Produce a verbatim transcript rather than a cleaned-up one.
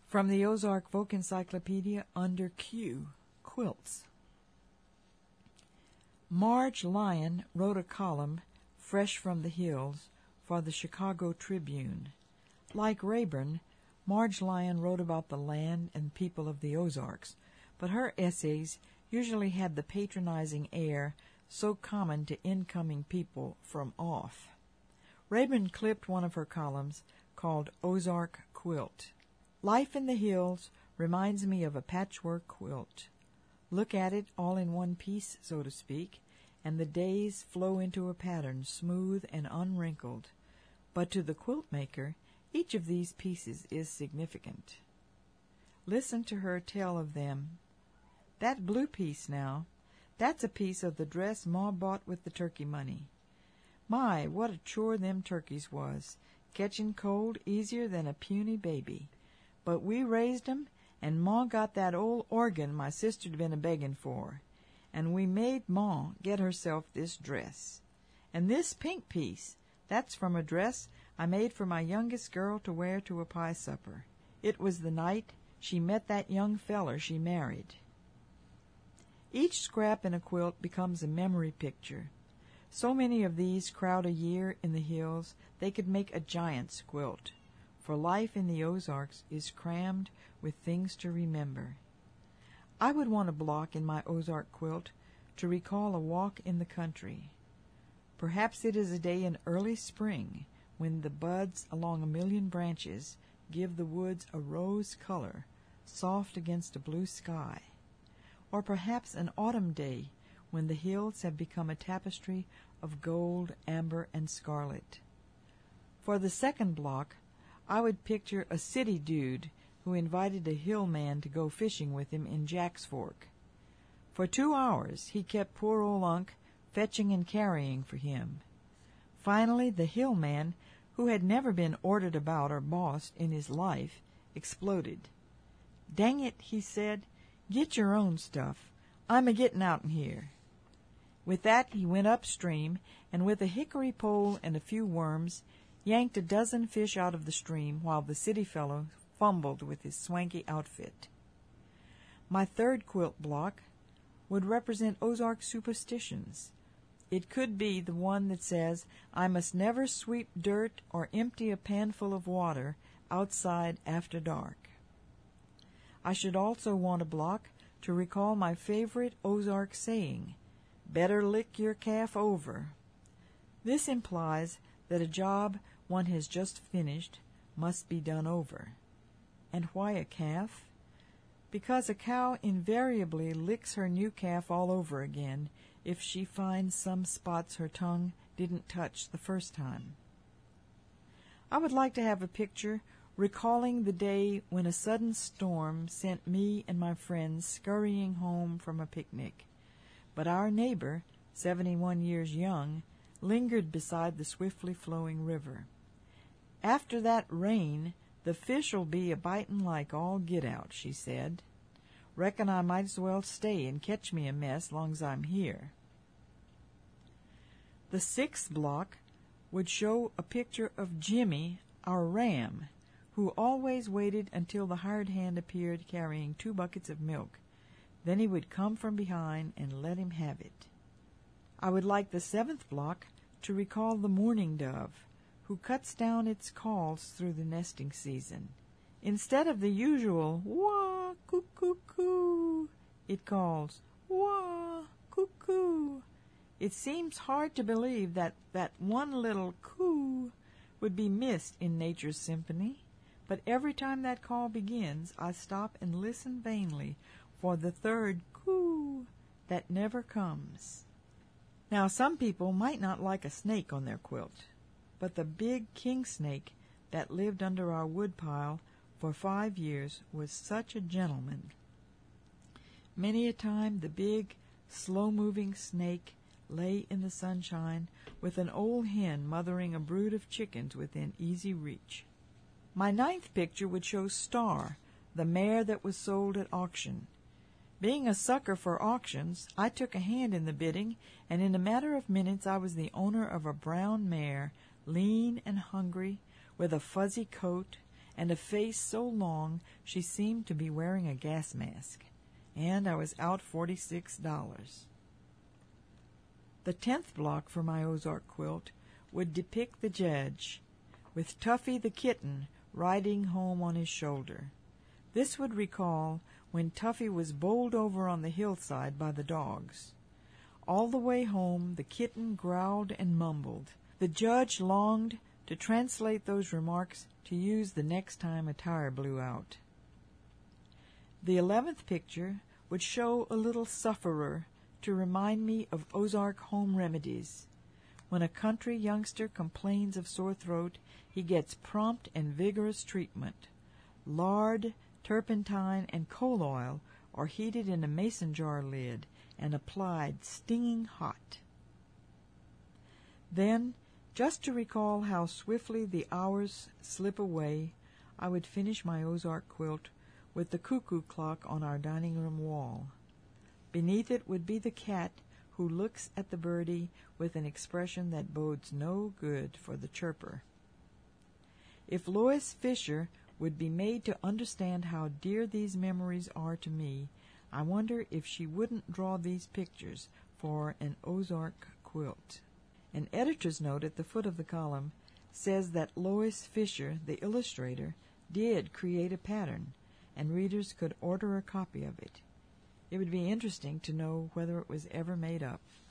From the Ozark Folk Encyclopedia under Q, Quilts. Marge Lyon wrote a column, fresh from the hills, for the Chicago Tribune. Like Rayburn, Marge Lyon wrote about the land and people of the Ozarks, but her essays usually had the patronizing air so common to incoming people from off. Rayburn clipped one of her columns, called Ozark Quilt. Life in the hills reminds me of a patchwork quilt. Look at it all in one piece, so to speak, and the days flow into a pattern smooth and unwrinkled. But to the quilt maker, each of these pieces is significant. Listen to her tell of them. That blue piece now, that's a piece of the dress Ma bought with the turkey money. My, what a chore them turkeys was, catching cold easier than a puny baby. But we raised 'em, and Ma got that old organ my sister'd been a-beggin' for, and we made Ma get herself this dress. And this pink piece, that's from a dress I made for my youngest girl to wear to a pie supper. It was the night she met that young feller she married. Each scrap in a quilt becomes a memory picture. So many of these crowd a year in the hills they could make a giant's quilt. For life in the Ozarks is crammed with things to remember. I would want a block in my Ozark quilt to recall a walk in the country. Perhaps it is a day in early spring when the buds along a million branches give the woods a rose color, soft against a blue sky. Or perhaps an autumn day when the hills have become a tapestry of gold, amber, and scarlet. For the second block, I would picture a city dude who invited a hill man to go fishing with him in Jack's Fork. For two hours he kept poor old Unc fetching and carrying for him. Finally the hill man, who had never been ordered about or bossed in his life, exploded. "Dang it," he said, "get your own stuff. I'm a-getting out'n here." With that he went upstream, and with a hickory pole and a few worms, yanked a dozen fish out of the stream while the city fellow fumbled with his swanky outfit. My third quilt block would represent Ozark superstitions. It could be the one that says, I must never sweep dirt or empty a pan full of water outside after dark. I should also want a block to recall my favorite Ozark saying, better lick your calf over. This implies that a job one has just finished must be done over. And why a calf? Because a cow invariably licks her new calf all over again if she finds some spots her tongue didn't touch the first time. I would like to have a picture recalling the day when a sudden storm sent me and my friends scurrying home from a picnic. But our neighbor, seventy-one years young, lingered beside the swiftly flowing river. After that rain, the fish'll be a-bitin' like all get-out, she said. Reckon I might as well stay and catch me a mess long's I'm here. The sixth block would show a picture of Jimmy, our ram, who always waited until the hired hand appeared carrying two buckets of milk. Then he would come from behind and let him have it. I would like the seventh block to recall the mourning dove, who cuts down its calls through the nesting season. Instead of the usual wah, coo-coo, coo, it calls wah, coo-coo. It seems hard to believe that that one little coo would be missed in nature's symphony, but every time that call begins, I stop and listen vainly for the third coo that never comes. Now, some people might not like a snake on their quilt, but the big king snake that lived under our woodpile for five years was such a gentleman. Many a time the big, slow-moving snake lay in the sunshine with an old hen mothering a brood of chickens within easy reach. My ninth picture would show Star, the mare that was sold at auction. Being a sucker for auctions, I took a hand in the bidding, and in a matter of minutes I was the owner of a brown mare, lean and hungry, with a fuzzy coat, and a face so long she seemed to be wearing a gas mask, and I was out forty-six dollars. The tenth block for my Ozark quilt would depict the judge, with Tuffy the kitten riding home on his shoulder. This would recall when Tuffy was bowled over on the hillside by the dogs. All the way home the kitten growled and mumbled. The judge longed to translate those remarks to use the next time a tire blew out. The eleventh picture would show a little sufferer to remind me of Ozark home remedies. When a country youngster complains of sore throat, he gets prompt and vigorous treatment. Lard, turpentine, and coal oil are heated in a mason jar lid and applied stinging hot. Then, just to recall how swiftly the hours slip away, I would finish my Ozark quilt with the cuckoo clock on our dining room wall. Beneath it would be the cat who looks at the birdie with an expression that bodes no good for the chirper. If Lois Fisher would be made to understand how dear these memories are to me, I wonder if she wouldn't draw these pictures for an Ozark quilt. An editor's note at the foot of the column says that Lois Fisher, the illustrator, did create a pattern, and readers could order a copy of it. It would be interesting to know whether it was ever made up.